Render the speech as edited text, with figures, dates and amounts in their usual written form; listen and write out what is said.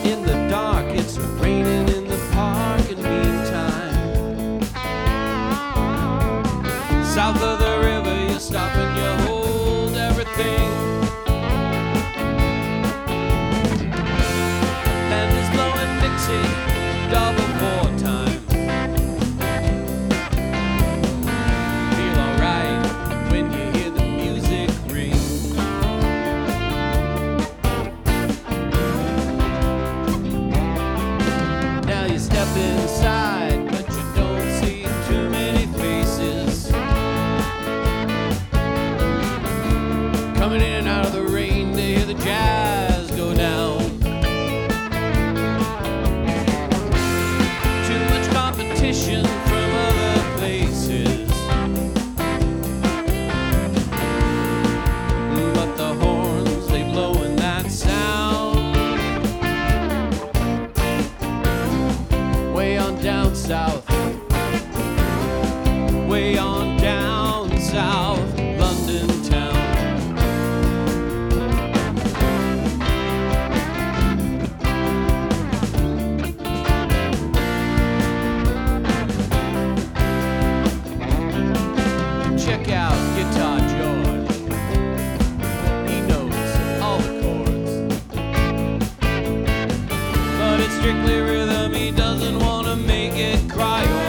in the dark, it's raining in the park. In the meantime, south of the river, you stop and you hold everything. Band is blowing Dixie, double four time. Feel alright when you hear the music ring. Now you step inside, but you don't see too many faces. Coming in and out of the rain to hear the jazz go down. Too much competition from other places, but the horns, they blow in that sound. Way on down south, way on down south, London town. Check out Guitar George. He knows all the chords, but it's strictly rhythm. He doesn't want to make it cry.